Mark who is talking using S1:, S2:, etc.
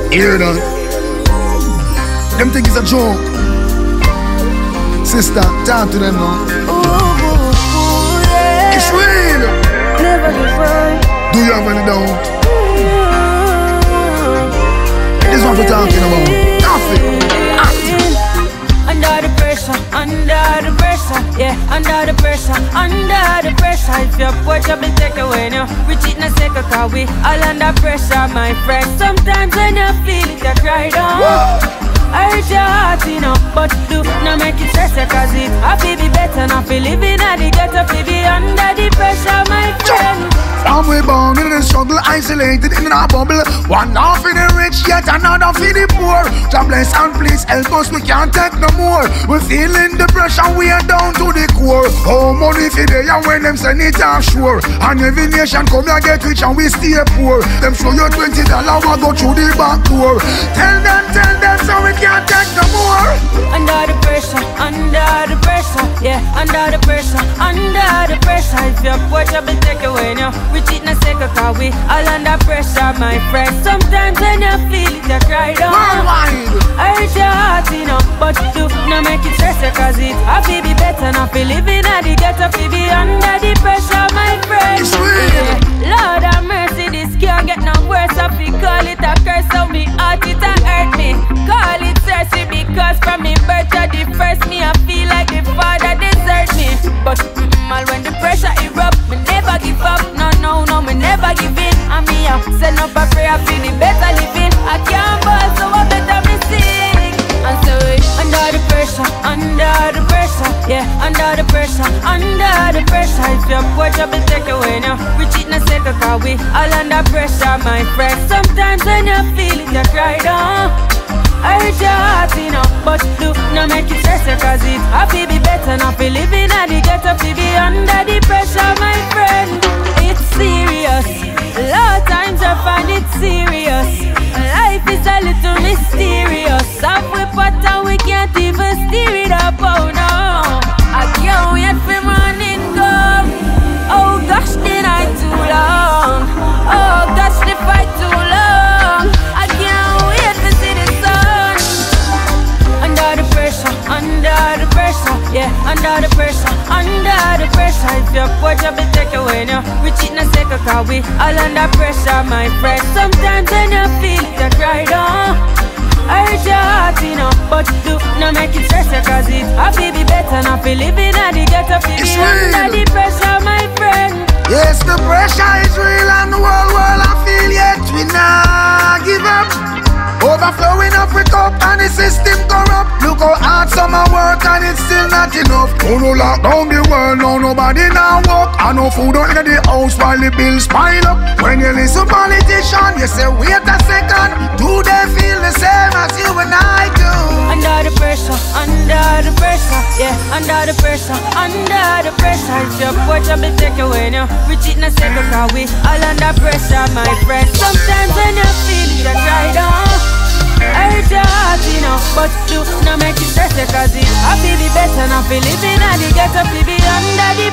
S1: Hear that? Them think it's a joke. Sister, talk to them now.
S2: Ooh, yeah.
S1: It's real.
S2: Never give up.
S1: Do you have any doubt? This is what we're talking about. Nothing.
S2: Under the pressure, yeah, under the pressure. If your porch up and take away now, we cheat in a second, cause we all under pressure, my friend. Sometimes when you feel it, you cry down. I hurt your heart, you know, but do not make it stress, cause it I feel be better, not feel living at the ghetto, feel be under the pressure, my friend.
S1: And we born in the struggle, isolated in a bubble. One half in the rich, yet another for the poor. God bless and please help us, we can't take no more. We're feeling the pressure, we are down to the core. Oh, money for day, and when them send it offshore. And every nation come here get rich and we stay poor. Them show you $20, we go through the back door. Tell them, so we can't take no more.
S2: Under the pressure, yeah, under the pressure. If your porch up and take away now, we cheat in a second, cause we all under pressure, my friend. Sometimes when you feel it, you cry down. I hurt your heart, you know, but do not make it stress, cause it I feel be better, not feel living at the ghetto, feel be under the pressure, my friend. Yeah. Lord have mercy, this can't get no worse. I feel call it a curse, so me heart it a hurt me. Call it mercy, because from me birth to the first me, I feel like the father desert me. But all when the pressure erupt, me never give up. No, me never give in. And me up, send up a prayer, feel the better living. I can't ball, so I better me sing. And so under the pressure, yeah, under the pressure. If your porch up and take away now, we cheat in a second, cause we all under pressure, my friend. Sometimes when you feel it, you cry down. I hurt your heart, you know, but do not make it stress, cause it I feel be better, not feel living at the ghetto, feel be under the pressure, my friend. It's serious, a lot of times I find it serious. Life is a little mysterious. Up we pot and we can't even steer it up, oh no. I can't wait for morning come. Oh gosh, the night too long. Oh gosh, the fight too long. I can't wait to see the sun. Under the pressure, yeah, under the pressure. If your porch up and take away now, we cheat in a second, cause we all under pressure, my friend. Sometimes when you feel it, you cry down. I hurt your heart, you know, but do not make it stress, cause it I feel be better, not feel living at the ghetto, feel be under the pressure, my friend.
S1: Yes, the pressure is real and the whole world I feel, yet we not give up. Overflowing up with cup and the system corrupt. Look how hard summer work and it's still not enough. No lock down the world, no nobody now walk. And no food out in the house while the bills pile up. When you listen politician, you say wait a second. Do they feel the same as you and I do?
S2: Under the pressure, yeah, under the pressure. If your porch up and take away now, we cheat in a second, cause we all under pressure, my friend. Sometimes when you feel it, you cry down. I hurt your heart, you know, but do not make it stress, cause it I feel be better, not feel living at the ghetto, feel be under the